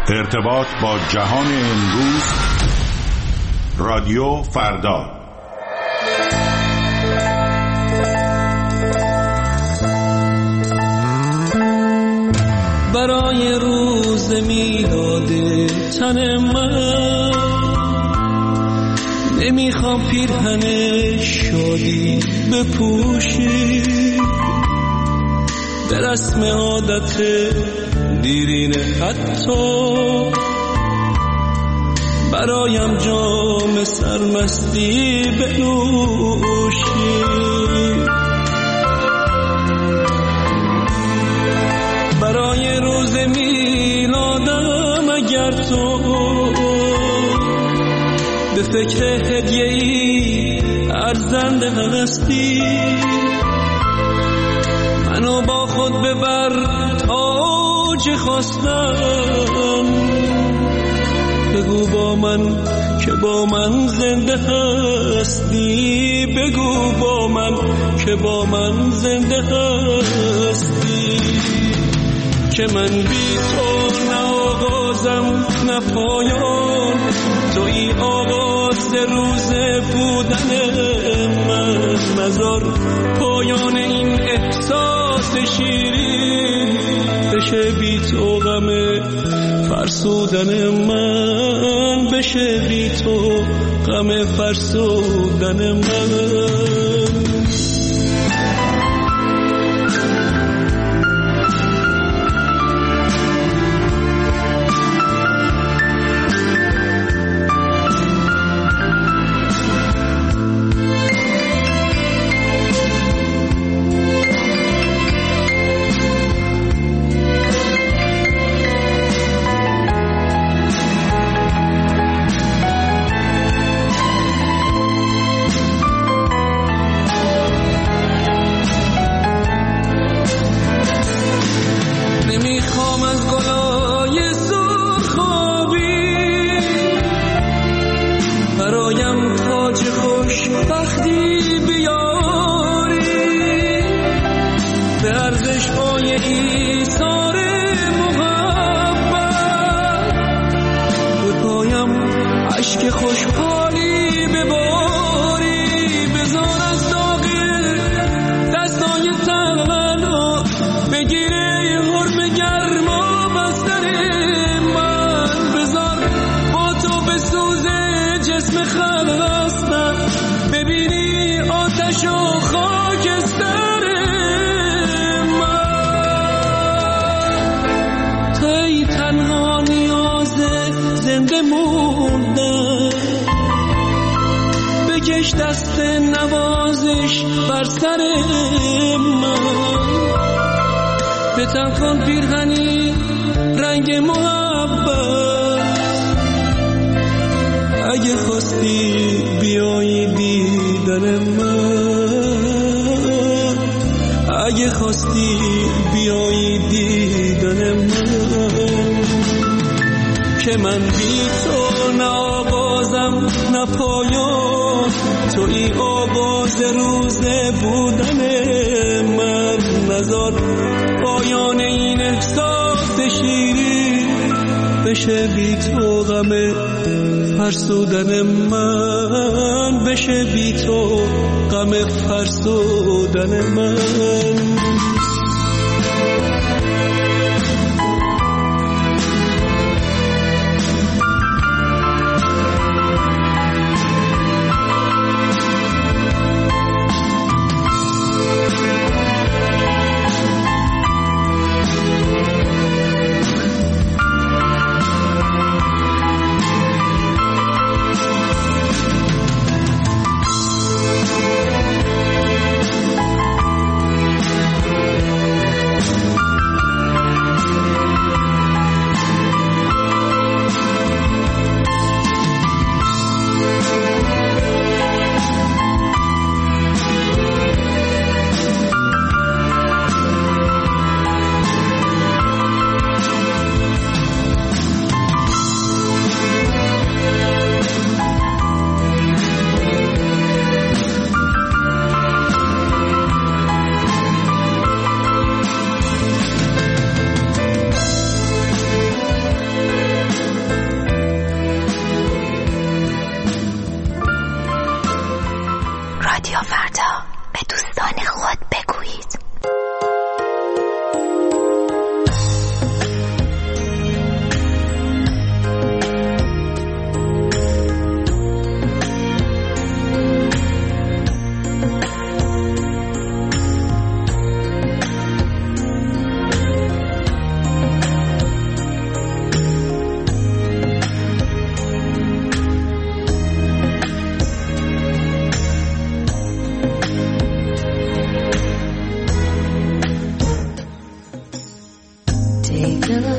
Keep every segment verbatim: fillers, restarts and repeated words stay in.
ارتباط با جهان امروز، رادیو فردا. برای روز میلاد تن من نمیخوام پیرهن شادی بپوشی، در رسم عادت دیرینه حتی برایم جام سرمستی بنوشی. برای روز میلادم اگر تو به فکر هدیه‌ای ارزنده هستی، منو با خود ببر تاج خواستم، بگو با من که با من زنده هستی، بگو با من که با من زنده هستی. که من بی تو نه آغازم نه پایان، توی آغاز روز بودن من، نذار پایان این احساس شیرین بشه بی تو غم فرسودن من، بشه بی تو غم فرسودن من. دست نوازش بر سر من، بتن کن پیرهنی رنگ محبت، اگه خواستی بیایی دیدن من، اگه خواستی بیایی دیدن من. که من بی تو نه آغازم نه پایان، توی آغاز روز بودن من، نذار پایان این احساس شیرین بشه بی تو غم فرسودن من، بشه بی تو غم فرسودن من.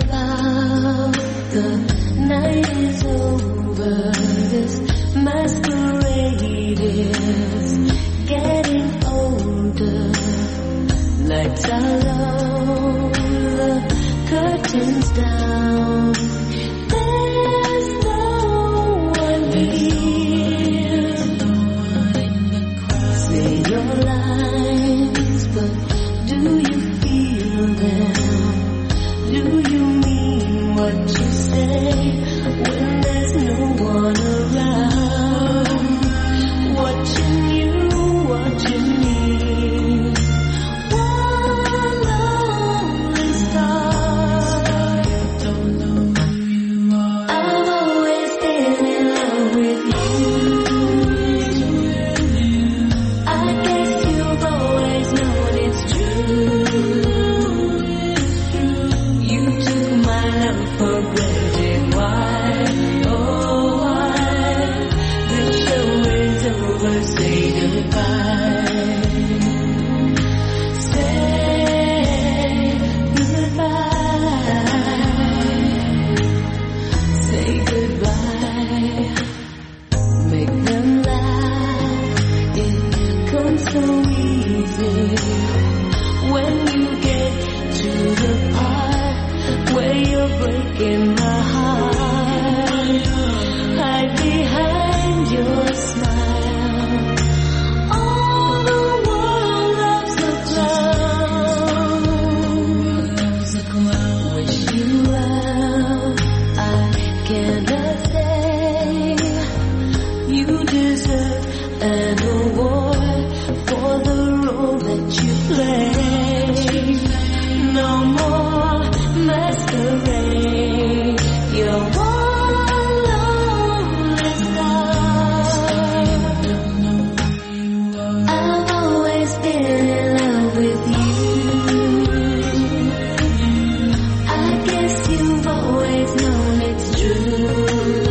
about the night is over. This masquerade is getting older. Lights are low, the curtains down. There's no one here. Say your lines, but do you feel them? Do you mean what you say when there's no one around? Watching you, watching me. One lonely star. Don't know who you are. I've always been in love with you. I guess you've always known it's true. You took my love for granted. Why? Oh, why? The show is over. Say goodbye. Say goodbye. Say goodbye. Make them laugh. It comes so easy when you get to the part where you're breaking my heart. Hide behind your smile. All the world loves a clown. Wish you well. I cannot say you deserve an award for the role that you play. No more masquerade. You're one lonely star. I've always been in love with you. I guess you've always known it's true.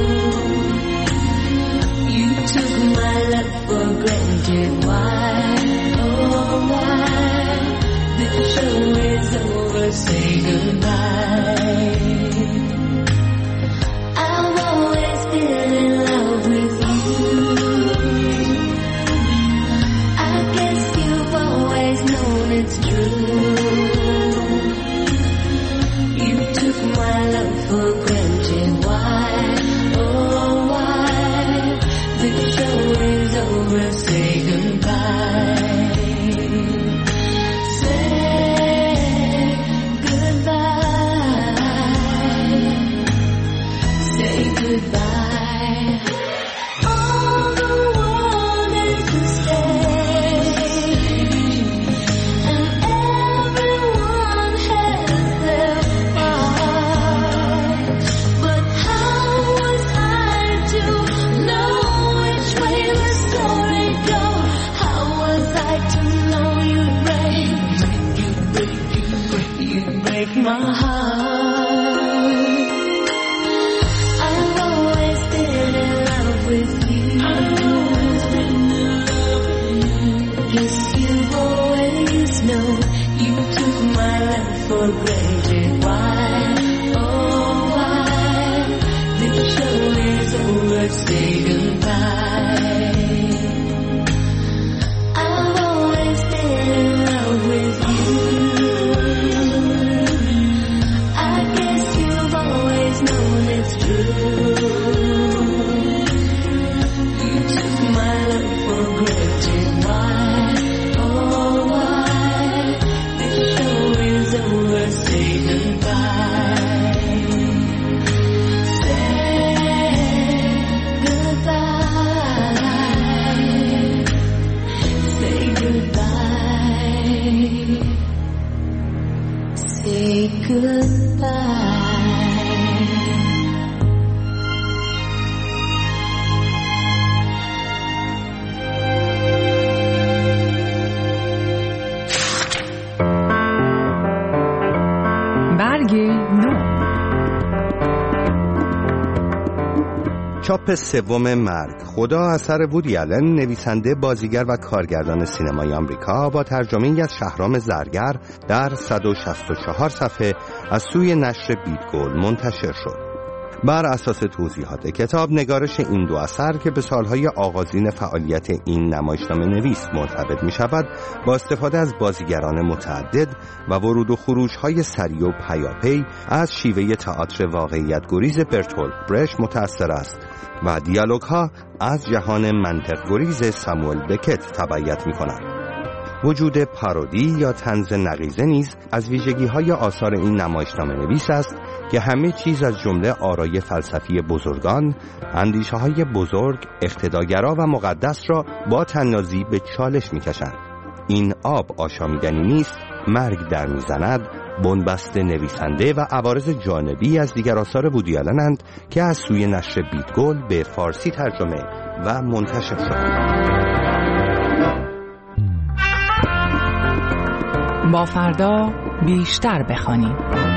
You took my love for granted. Why? Oh, why? The show is over. Say goodbye. I've always been in love with you. I guess you've always known it's true. You took my love for granted. Why? Oh, why? The show is over. Say goodbye. Say goodbye. Say goodbye. All the world is a stage, and everyone has their part. But how was I to know which way the story goes? How was I to know you'd break, you'd break, you'd break my heart? I've always been in love with you. Yes, you've always known. You took my love for granted. Why? Oh, why? The show is over. Say goodbye. I've always been in love with you. I guess you've always known it's true. You took my love for granted. Why? Oh, why? The show is over. Say goodbye. Say goodbye. Say goodbye. Say goodbye. برگ نو. چاپ سوم مرگ خدا اثر وودی آلن، نویسنده، بازیگر و کارگردان سینمای آمریکا، با ترجمه‌ای از شهرام زرگر در صد و شصت و چهار صفحه از سوی نشر بیتگل منتشر شد. بر اساس توضیحات کتاب، نگارش این دو اثر که به سالهای آغازین فعالیت این نمایشنامه نویس مرتبط می شود، با استفاده از بازیگران متعدد و ورود و خروج‌های سریع و پیاپی از شیوه تئاتر واقعیت گریز برتولت برشت متأثر است و دیالوگ‌ها از جهان منطق گریز ساموئل بکت تبعیت می کنند. وجود پارودی یا طنز نقیضه نیز از ویژگی‌های آثار این نمایشنامه نویس است که همه چیز از جمله آرای فلسفی بزرگان، اندیشه‌های بزرگ، اقتداگرا و مقدس را با طنازی به چالش می‌کشند. این آب آشامیدنی نیست، مرگ در می‌زند، بنبست نویسنده و عوارض جانبی از دیگر آثار وودی آلن‌اند که از سوی نشر بیتگل به فارسی ترجمه و منتشر شد. با فردا بیشتر بخوانیم.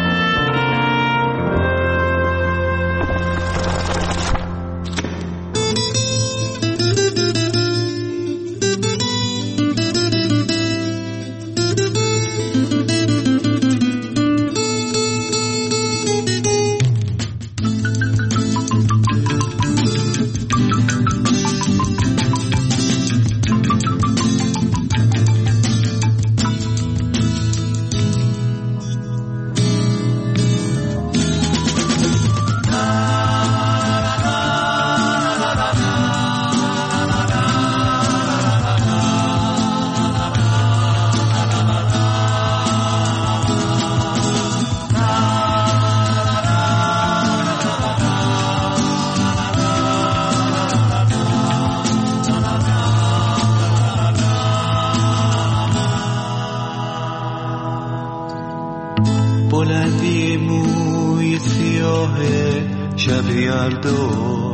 بلندی موی سیاه شب یلدا،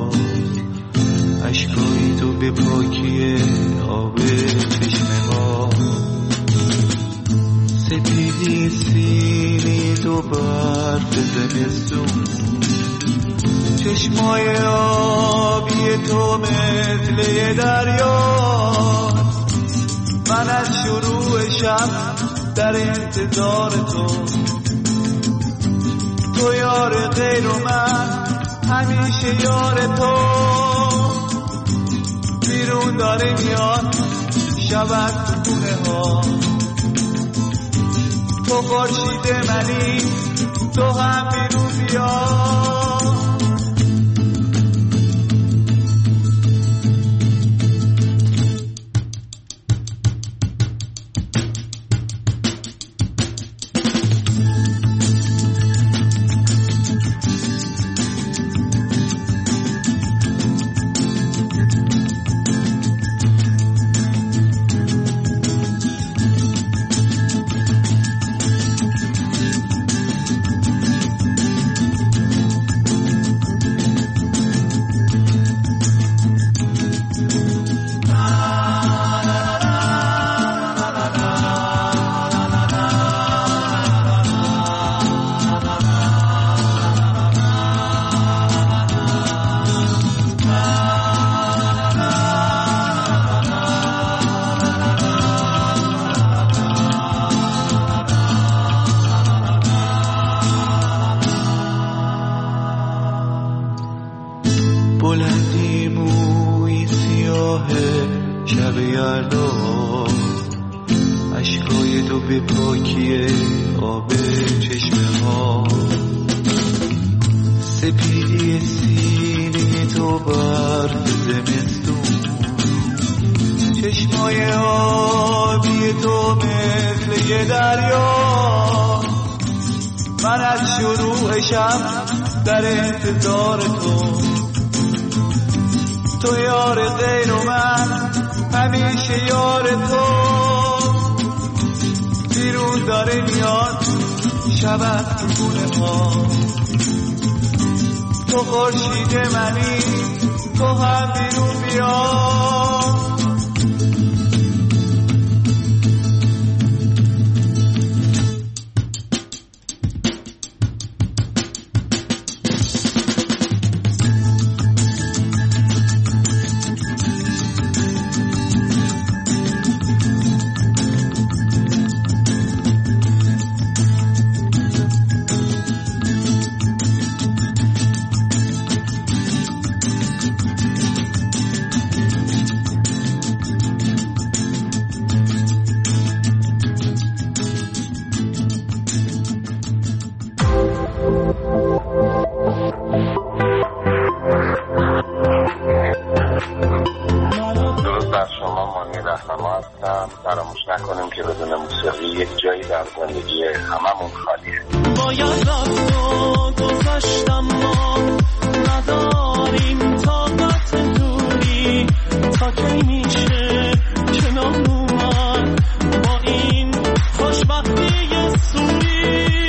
اشکای تو به پاکی آب چشمه ها، سپیدی سینی تو برف زمستون، چشمای آبی تو مثل یه دریاست. من از شروع شب در انتظار تو، تو یار غیر و من همیشه یار تو. بیرون داره میاد شب از تو خونه ها، تو خورشید منی، تو هم بیرون بیا. بلندی موی سیاه شب یلدا، اشکای تو به پاکی آب چشمه ها، سپیدی سینه تو برف زمستون، چشمای آبی تو مثل یه دریا. من از شروع شب در انتظار تو، تو یار غیر و من همیشه یار تو. بیرون داره میاد شب از تو خونه ما، تو خورشید منی، تو هم بیرون بیا. زندگی هممون خالیه. باید رفت و گذشتم ما نداریم طاقت دوری تا کی میشه کنار اومد با این خوشبختی سوری.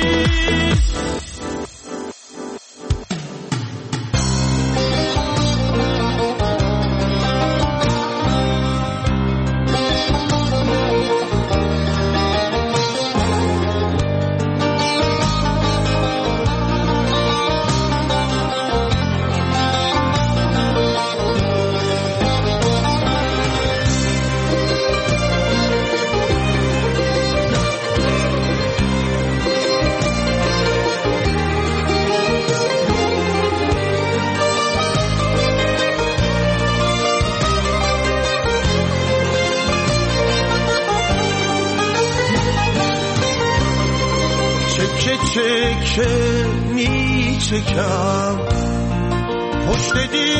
چکه می چکم پشت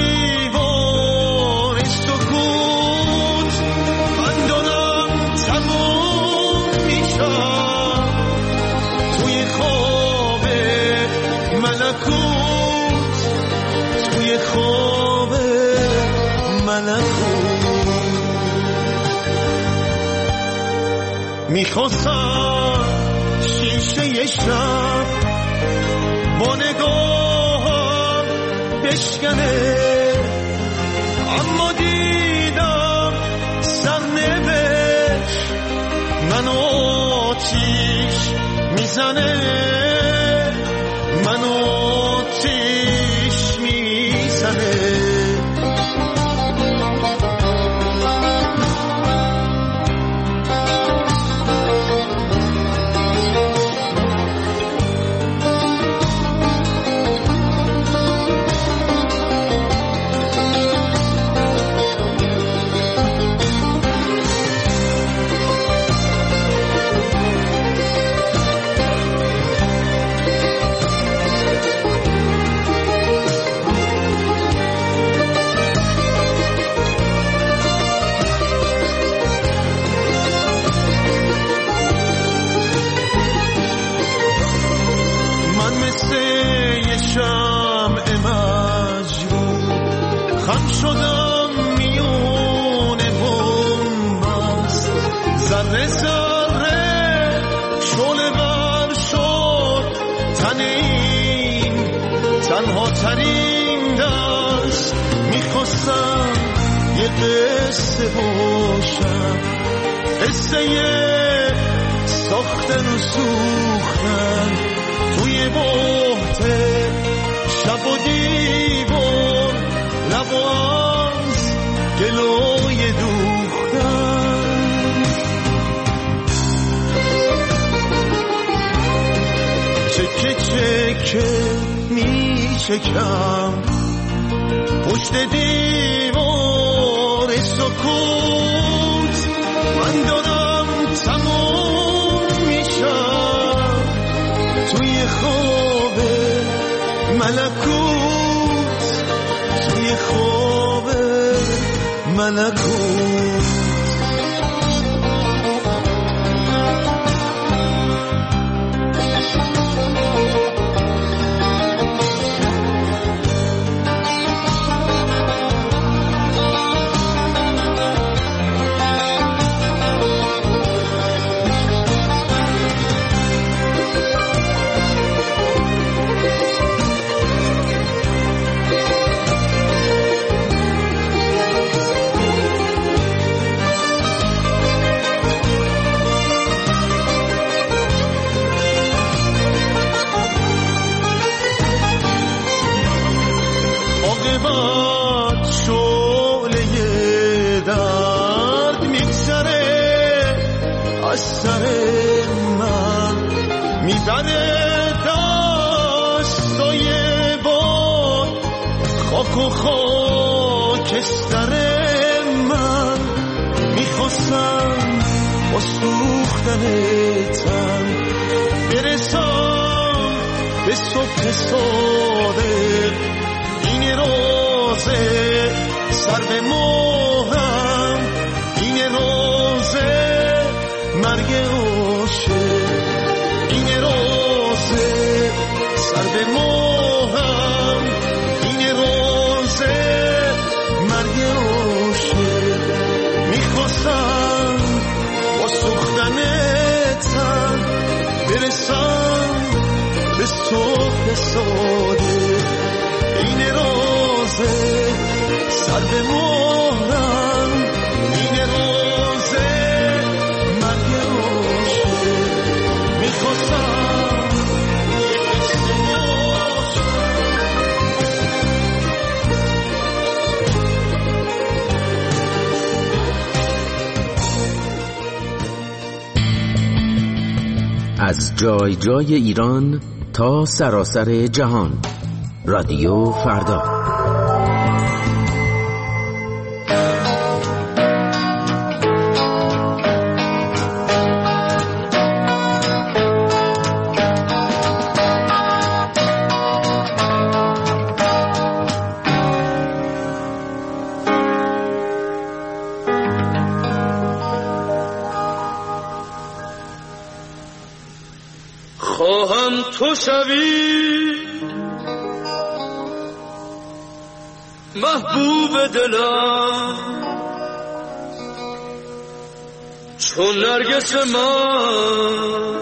دیوار سکوت من دارم تموم میشم توی خواب ملکوت توی خواب ملکوت. میخواستم شیشه شب با نگاهم بشکنه اما دیدم سرنوشت منو آتیش میزنه منو آتیش میزنه. خم شدم میونه بومبست ذره ذره شعله ور شد تن این تنها ترین دست. میخواستم یه قصه باشم قصه ساختن و سوختن توی بحت شب و دیوار لب از گلوی دوختن. چکه چکه می چکم پشت دیوار سکوت من دارم تموم میشم توی خواب ملکوت توی خواب ملکوت. میبره دستای باد خاک و خاکستر من. میخواستم با سوختن تن برسم به صبح صادق. این روزه سر به مهرم این روزه مرگ عاشق. برسم به صبح ساده، این رازه سر به مهرم، این رازه مرگ عاشق. میخواستم یک قصه باشه. از جای جای ایران تا سراسر جهان، رادیو فردا. خواهم تو شوی محبوب دلم، چون نرگس من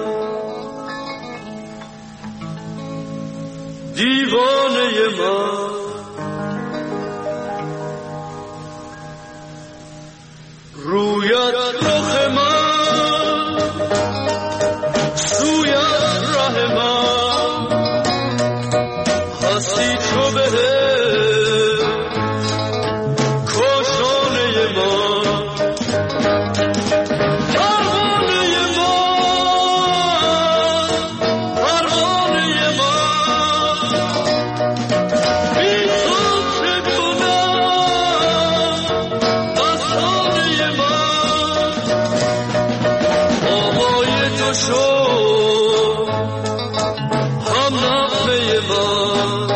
دیوانه من. رویت رخ من، سویت ره من، هستی تو به کاشانه من. پروانه من، پروانه من، بی تو چه کنم مستانه من. آوای تو شد هم نغمه من،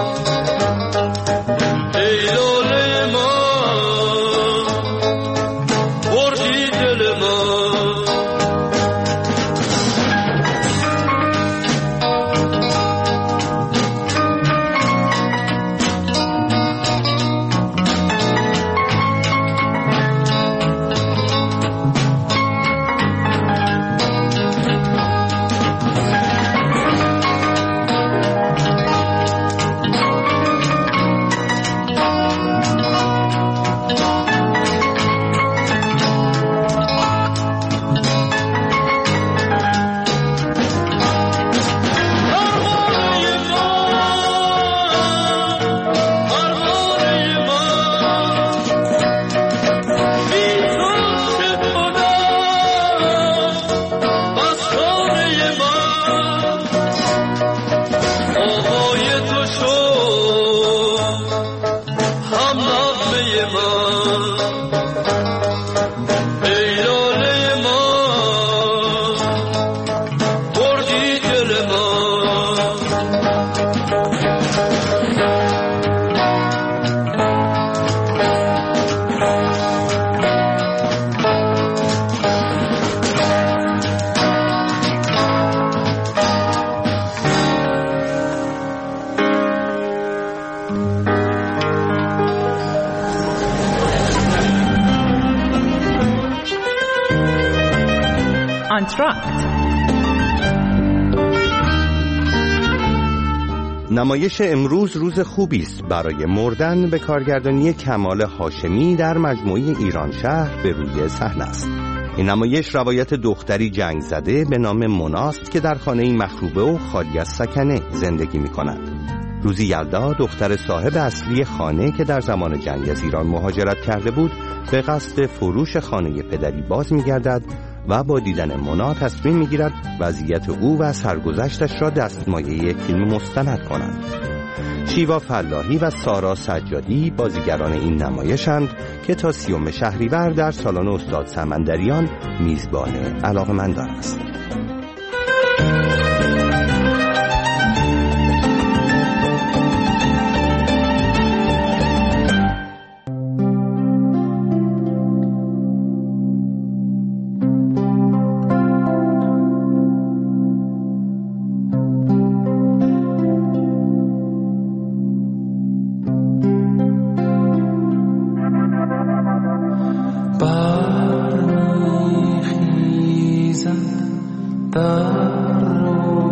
ای لاله من بردی دل من. آنتراکت. نمایش امروز روز خوبی است برای مردن به کارگردانی کمال هاشمی در مجموعه ایران شهر به روی صحنه است. این نمایش روایت دختری جنگ زده به نام مناست که در خانه‌ای مخروبه و خالی از سکنه زندگی می‌کند. روزی یلدا دختر صاحب اصلی خانه که در زمان جنگ از ایران مهاجرت کرده بود به قصد فروش خانه پدری باز می‌گردد و با دیدن مونا تصمیم می‌گیرد وضعیت او و سرگذشتش را دستمایه یک فیلم مستند کند. شیوا فلاحی و سارا سجادی بازیگران این نمایشند که تا سیوم شهریور در سالن استاد سمندریان میزبان علاقه‌مندان است. برمیخیزد در رو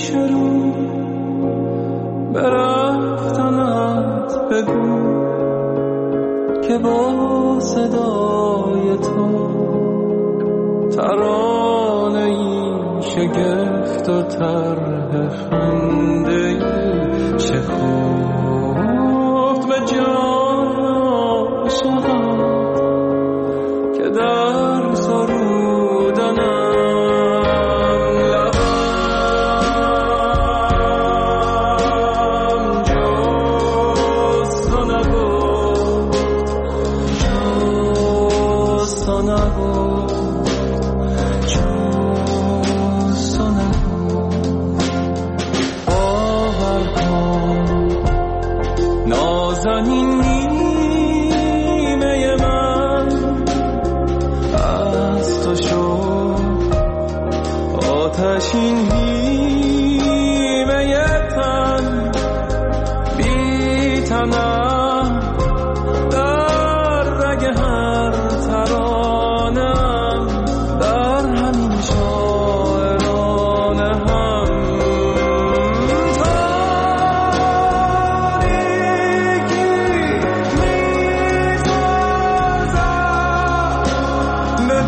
پیش رو به رفتنت بگو که با صدای تو ترانه ای شگفت و طرح خنده ای شکفت به جان عاشقان که در سرودنم لبم جز تو نگفت جز تو نگفت جز تو نگفت باور کن نازنین نیمه من از تو شد آتشین هیمه تن بی تنم در رگ هر ترانم در همین شاعرانه هم تاریکی می‌تازم به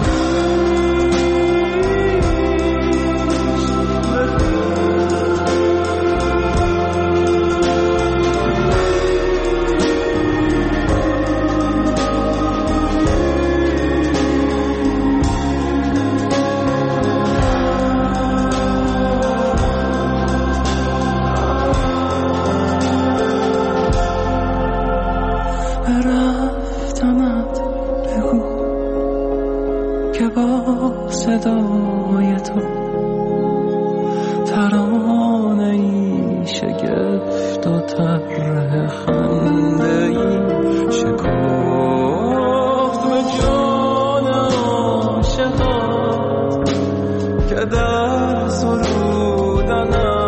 رفتنت بگو که با صدای تو ترانه ای شگفت و طرح خنده ای شکفت به جان عاشقان که در سرودنم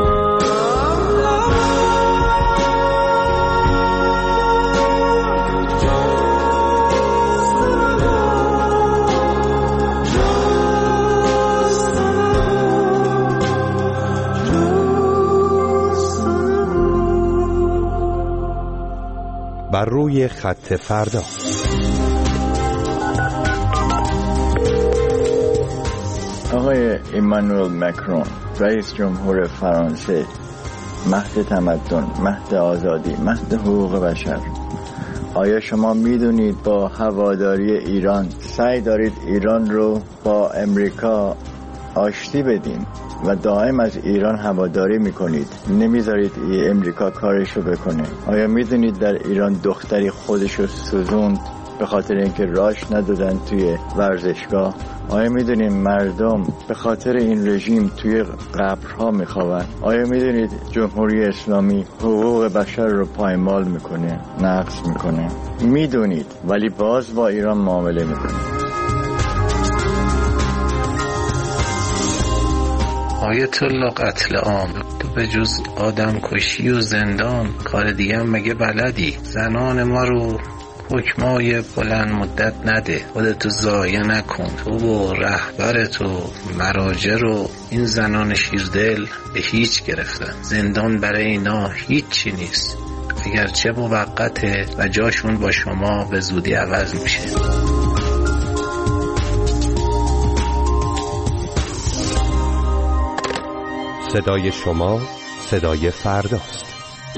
بر روی خط فردا. آقای ایمانوئل مکرون، رئیس جمهور فرانسه، مهد تمدن، مهد آزادی، مهد حقوق بشر، آیا شما میدونید با هواداری ایران سعی دارید ایران رو با امریکا آشتی بدین و دائم از ایران هواداری میکنید، نمیذارید ای امریکا کارشو بکنه؟ آیا میدونید در ایران دختری خودشو سوزوند به خاطر اینکه راش ندادن توی ورزشگاه؟ آیا میدونید مردم به خاطر این رژیم توی قبرها میخوابن؟ آیا میدونید جمهوری اسلامی حقوق بشر رو پایمال میکنه، نقض میکنه؟ میدونید ولی باز با ایران معامله میکنه. آیت الله قتل عام، تو به جز آدم کشی و زندان کار دیگه هم مگه بلدی؟ زنان ما رو حکمای بلند مدت نده، خودتو ضایع نکن. تو و رهبر تو مراجع رو این زنان شیردل به هیچ گرفتن. زندان برای اینا هیچی نیست، اگرچه موقته و جاشون با شما به زودی عوض میشه. صدای شما صدای فرداست.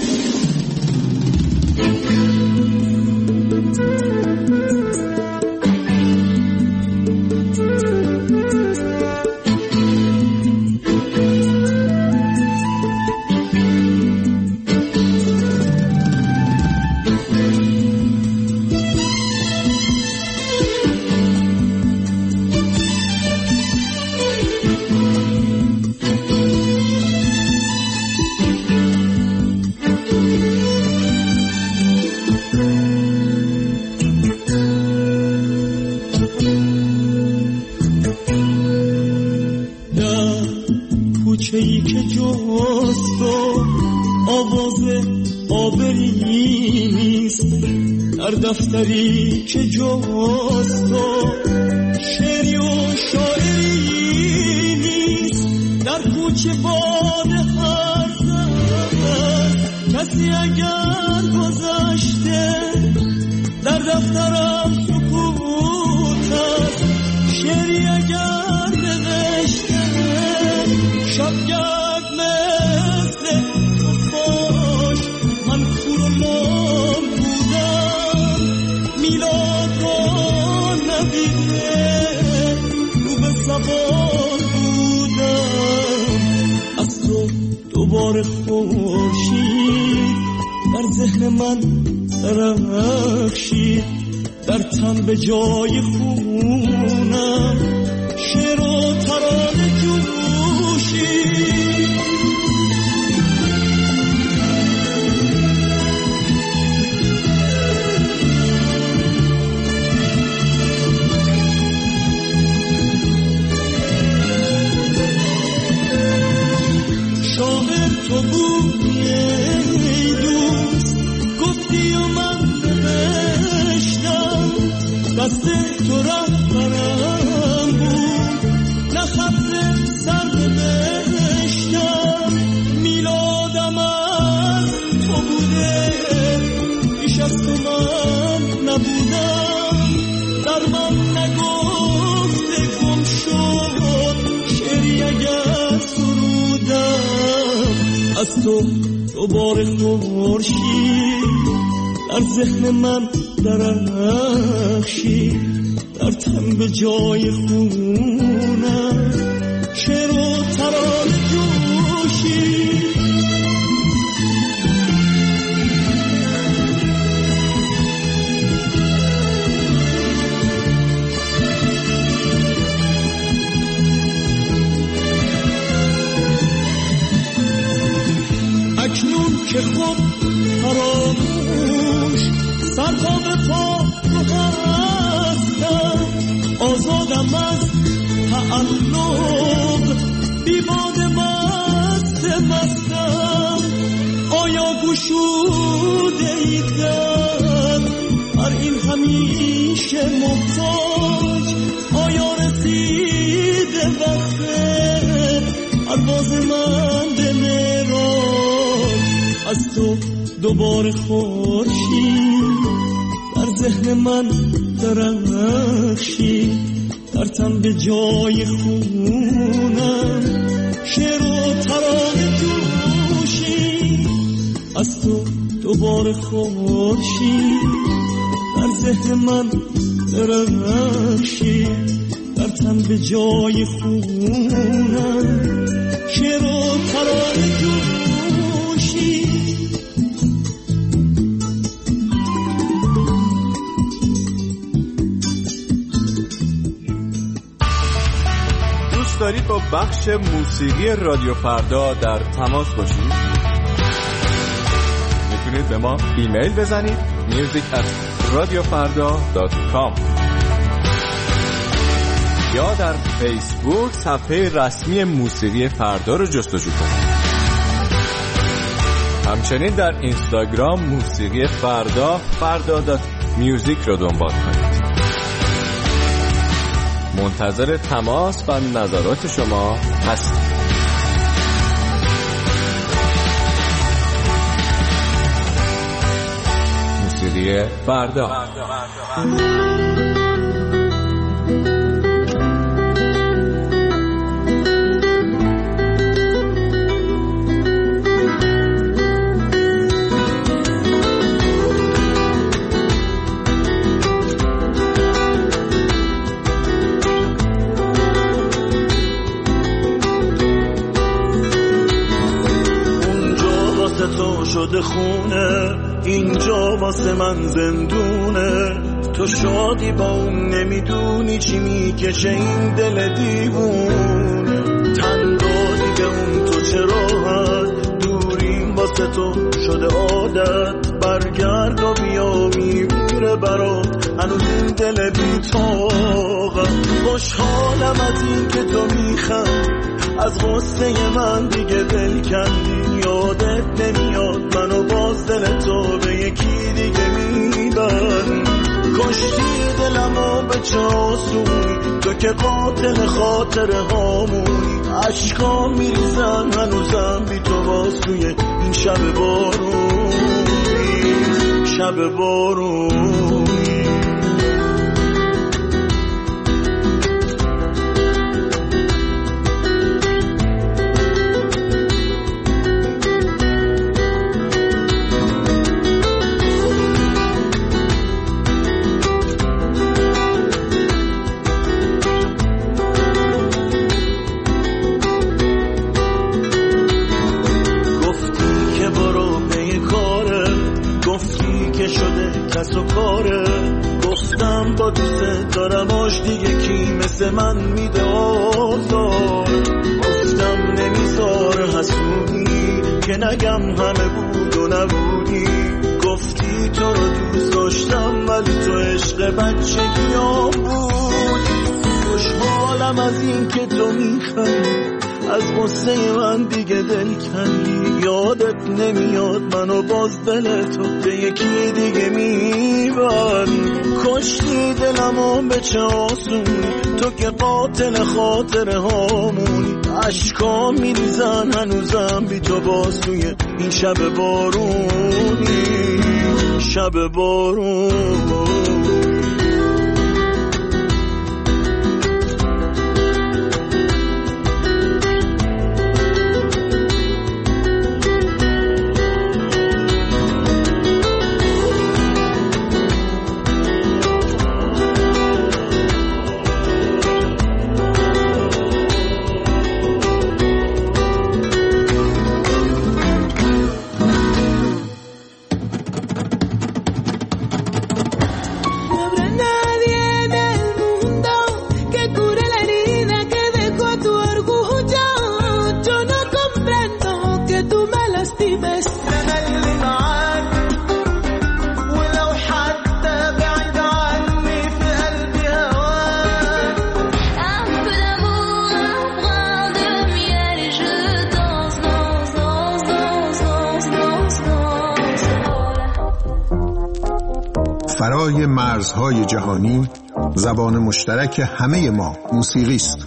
کوچه‌ای که جست و آواز آبری نیست، در دفتری که جست و شعری و شاعری نیست، در در کوچه باد هر زد کسی اگر گذشته در دفترم سکوت است شعری اگر نوشته شبگرد مثل خفاش من کور و لام بودم میلاد را ندیده رو به سوار بودم از تو دوباره خورشید در ذهن من درخشید در تن به جای خونم شعر و ترانه جوشید شاعر تو بودی ای دوست گفتی و من نوشتم دست تو رهبرم بود نه خط سر نوشتم میلادم از تو بوده پیش از تو من نبودم در من نگفته گم شد شعری اگر سرودم از تو دوباره خورشید در ذهن من درخشید در تن به جای خونم شعر و ترانه جوشید اکنون که خود فراموش سرپا به پا رو هستم آزادم از تعلق بیباد مست مستم آیا گشوده ایدن هر این همیشه محتاج آیا رسیده وقت پرواز من به معراج از تو دوباره خورشید در ذهن من درخشید در تن به جای خونم شعر و ترانه جوشید از تو دوباره خورشید در ذهن من درخشید در تن به جای خونم شعر و ترانه جوشید دارید با بخش موسیقی رادیو فردا در تماس باشید؟ میتونید به ما ایمیل بزنید میوزیک ات رادیو فردا دات کام یا در فیسبوک صفحه رسمی موسیقی فردا رو جستجو کنید. همچنین در اینستاگرام موسیقی فردا فردا دات میوزیک رو دنبال کنید. منتظر تماس و نظرات شما هستیم. موسیقی فردا. شده خونه اینجا واسه من زندونه تو شادی با اون نمیدونی چی میکشه این دل دیوونه تن دادی به اون تو چرا هست دوریم واسه تو شده عادت برگرد و بیا میمیره برات هنوز این دل بی‌طاقت خوشحالم از این که تو میخند از غصه من دیگه دل کندی یادت نمیاد منو باز دل تو به یکی دیگه میبری کشتی دلمو به چه آسونی، تو که قاتل خاطره هامونی. عشقا میریزن هنوزم بی تو واسوی این شب بارونی، شب بارونی. کس و کاره، گفتم با دوست دارم آش دیگه کی مثل من میده آزار. گفتم نمیذاره حسودی که نگم همه بود و نبودی. گفتی تو رو دوست داشتم ولی تو عشق بچگیام بود. خوشحالم از این که تو میخوای از غصه من دیگه دل کنی. یادت نمیاد منو باز دل تو به یکی دیگه میبری. کشتی دلمو به چه آسونی، تو که قاتل خاطره هامونی. عشقا میریزن هنوزم بی تو باسوی این شب بارونی، شب بارونی. فرای مرزهای جهانی، زبان مشترک همه ما موسیقی است.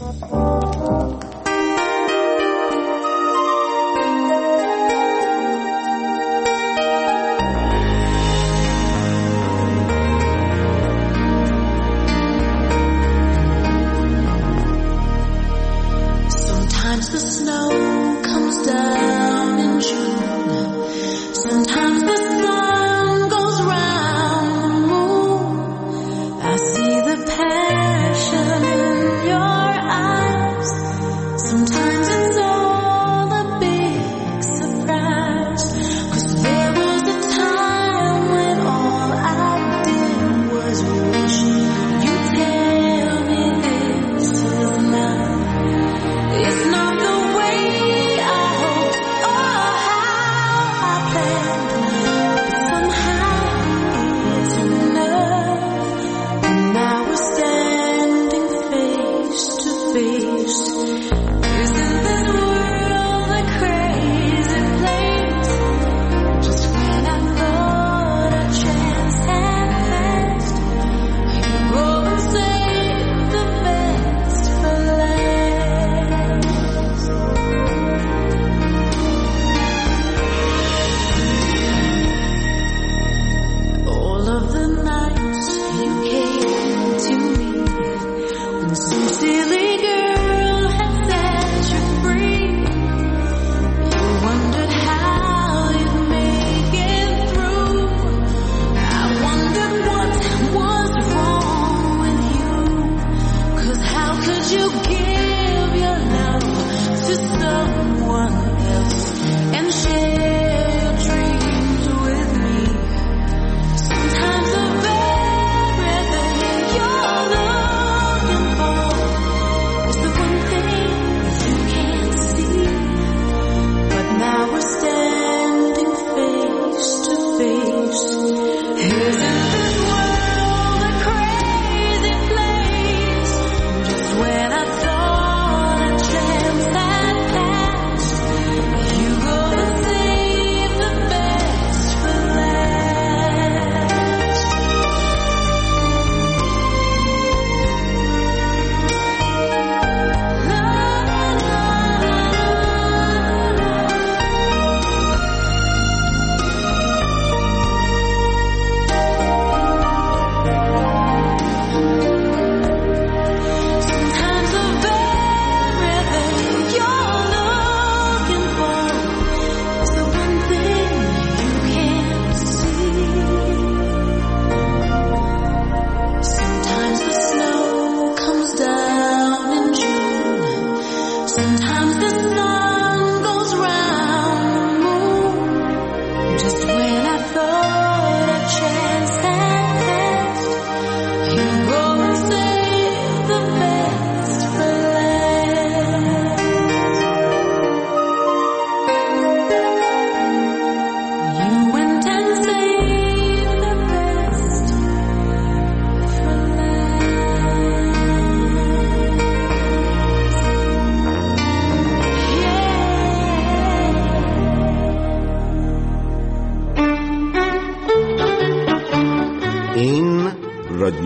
It's not the way I hoped.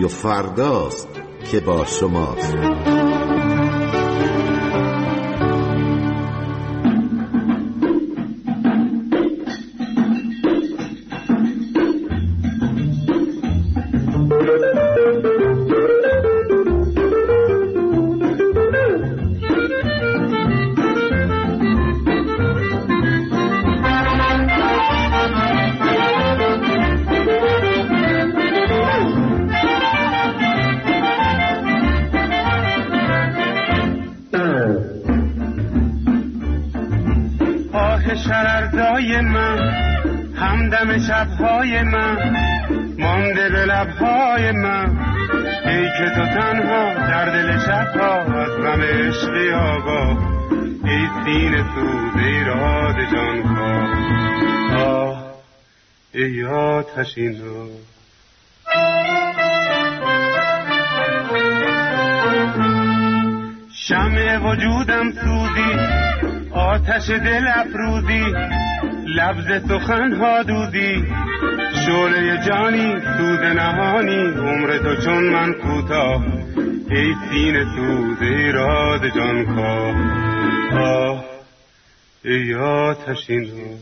رادیو فرداست که با شماست. شرردای من همدم شبهای من مانده به لبهای من، ای که تو تنها در دل شبها از غم عشقی آگاه، ای سینه سوز ایراد جانکاه، آه ای آتشینا. شمع وجودم سوزی، آتش دل افروزی، لبز سخنها دودی، شعله جانی سوز نهانی، عمر تو چون من کوتاه، ای سینه سوز ایراد جانکاه، آه ای آتشینا.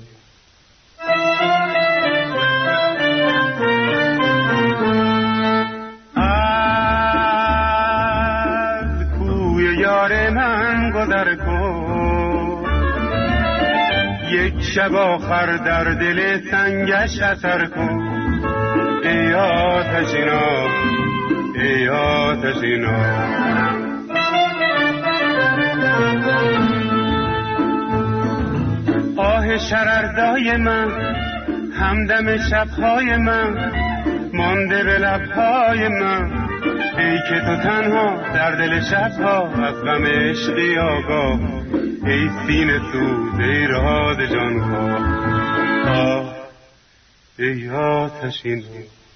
از کوی یار من گذر کن، یک شب آخر در دل سنگش اثر کن، ای آتشینا ای آتشینا. آه شرردای من همدم شبهای من مانده به لبهای من، ای که تو تنها در دل شبها از غم عشقی آگاه، ای سینه سوز ایراد جانکاه، آه ای آتشینا.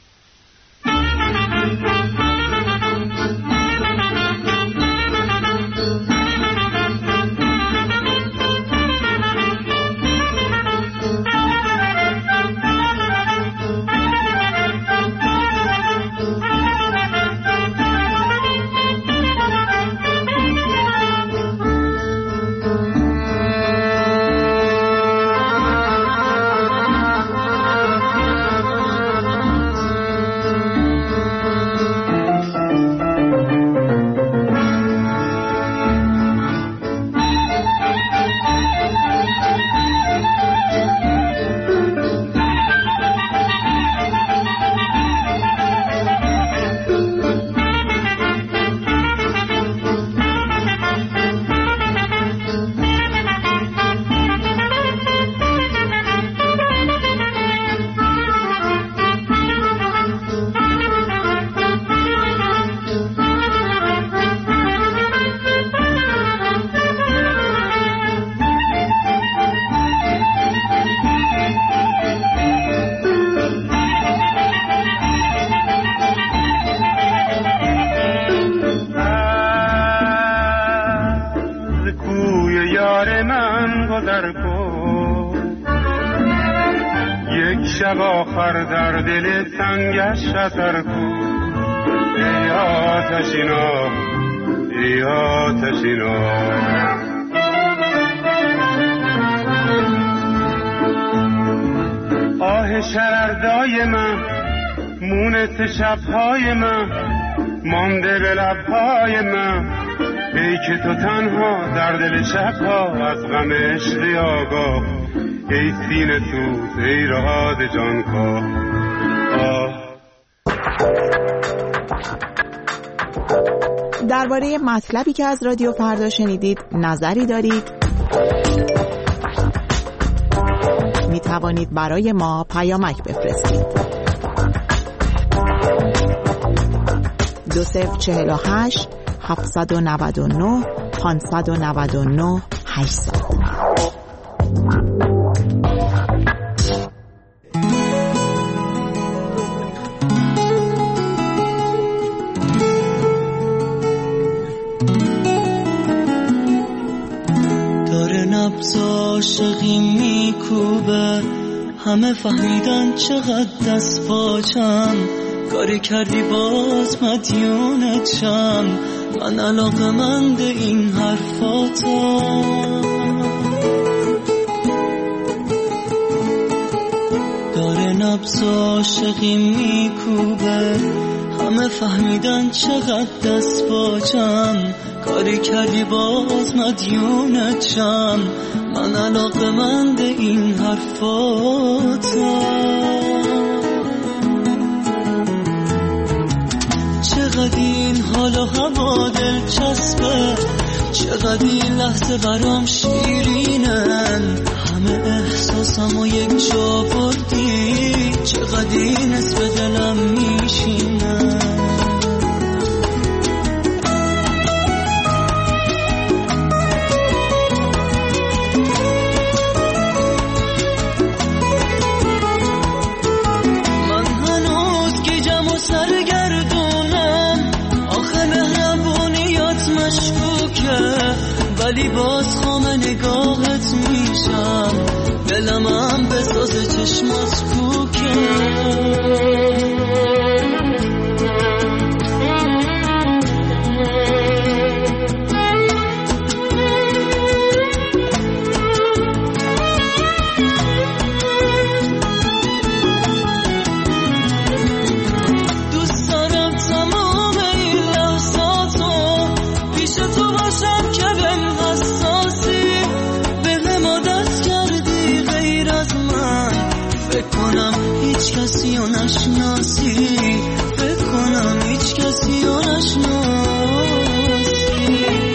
شب آخر در دل سنگش اثر کن، ای آتشینا ای آتشینا. آه شرردای من مونت شبهای من مانده به لبهای من، ای که تو تنها در دل شبها از غم عشقی آگاه، ای سینه سوز ایراد جانکاه، آه. درباره مطلبی که از رادیو فردا شنیدید نظری دارید؟ می توانید برای ما پیامک بفرستید. دو صفر چهل و هشت هفتصد و نود و نه پانصد و نود و نه هشتصد. عاشقی میکوبه، همه فهمیدن چقدر دست پاچم، کاری کردی باز مدیونتم، من علاقه‌مند این حرفاتم. داره نبض عاشقی میکوبه، همه فهمیدن چقدر دست باجم. کاری کردی باز مدیونتم، من علاقه‌مند این حرفاتم. چقدر این حال و هوا دلچسبه، چقدر این لحظه برام شیرینن، همه احساسم و یک جا بردی، چقدر این اسم دلم میشینن. من هنوز گیجم و سرگردونم، آخه مهربونیات مشکوکه، ولی باز خام نگاهت میشم، دلم هم بساز چشمات کوکه. دوست دارم تمام این لحظاتو پیش تو باشم که بهم حساسی، بهم عادت کردی غیر از من، فکر کنم هیچ کسی رو نشناسی، فکر کنم هیچ کسی رو نشناسی.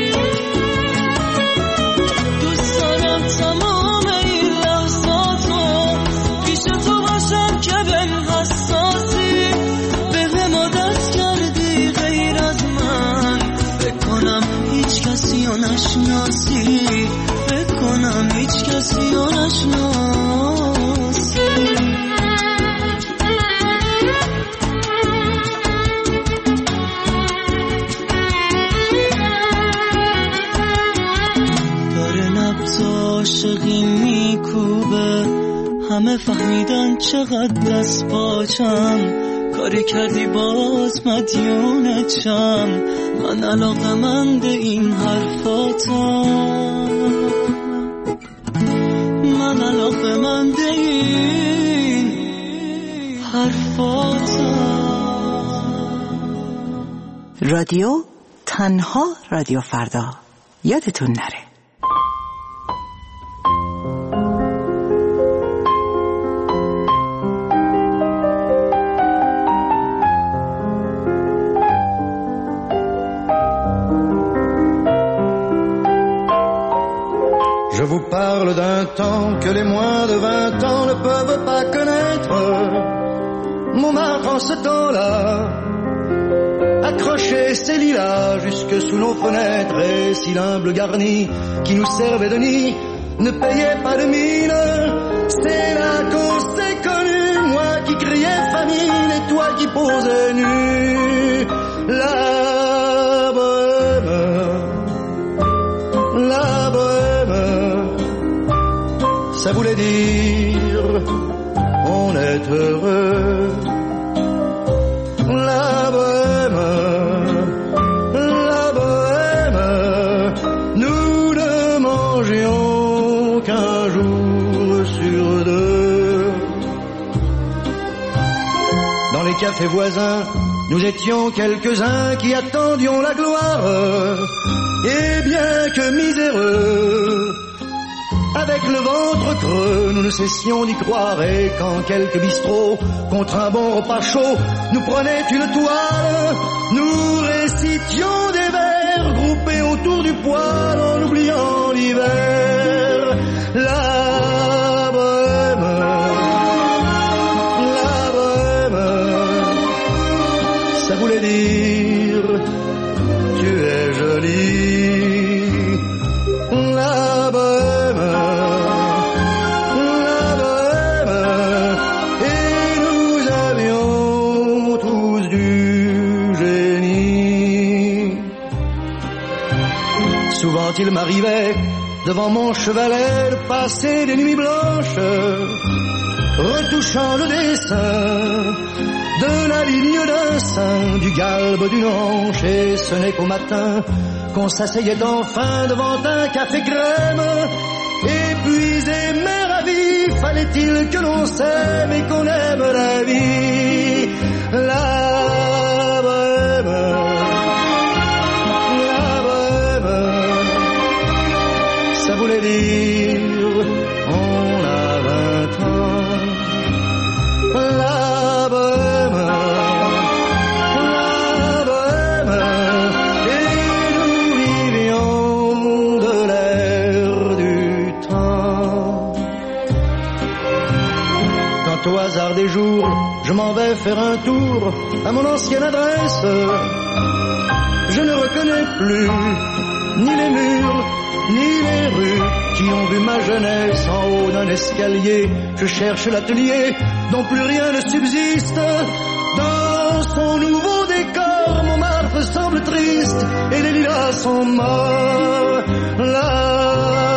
دوست دارم تمام این لحظاتو پیش تو باشم که بهم حساسی، بهم عادت کردی غیر از من، فکر کنم هیچ کسی رو نشناسی، فکر کنم هیچ کسی رو نشناسی. داره نبض عاشقی میکوبه، همه فهمیدن چقدر دست باجم. کاری کردی باز مدیونتم، من علاقه‌مند این حرفاتم، من علاقه‌مند این حرفاتم. رادیو تنها رادیو فردا، یادتون نره. Je vous parle d'un temps que les moins de vingt ans ne peuvent pas connaître. Montmartre en ce temps-là accrochait ses lilas jusque sous nos fenêtres, et si l'humble garni qui nous servait de nid ne payait pas de mine, c'est là qu'on s'est connus, moi qui criais famine et toi qui posais nu. La bohème, la bohème, ça voulait dire on est heureux. La bohème, la bohème, nous ne mangions qu'un jour sur deux. Dans les cafés voisins, nous étions quelques-uns qui attendions la gloire, et bien que miséreux, avec le ventre creux, nous ne cessions d'y croire. Et quand quelques bistrots, contre un bon repas chaud, nous prenaient une toile, nous récitions des vers groupés autour du poêle en oubliant l'hiver. La bohème, la bohème, ça voulait dire tu es jolie. La bohème, la bohème, et nous avions tous du génie. Souvent il m'arrivait devant mon chevalet de passer des nuits blanches, retouchant le dessin de la ligne d'un sein, du galbe d'une hanche, et ce n'est qu'au matin qu'on s'asseyait enfin devant un café crème. Épuisé mais ravi, fallait-il que l'on s'aime et qu'on aime la vie, la bohème, la bohème, ça voulait dire on a vingt ans, la bohème, la bohème, et nous vivions de l'air du temps. Quand au hasard des jours, je m'en vais faire un tour à mon ancienne adresse, je ne reconnais plus ni les murs, ni les rues qui ont vu ma jeunesse en haut d'un escalier. Je cherche l'atelier dont plus rien ne subsiste. Dans son nouveau décor, Montmartre semble triste et les lilas sont morts. Là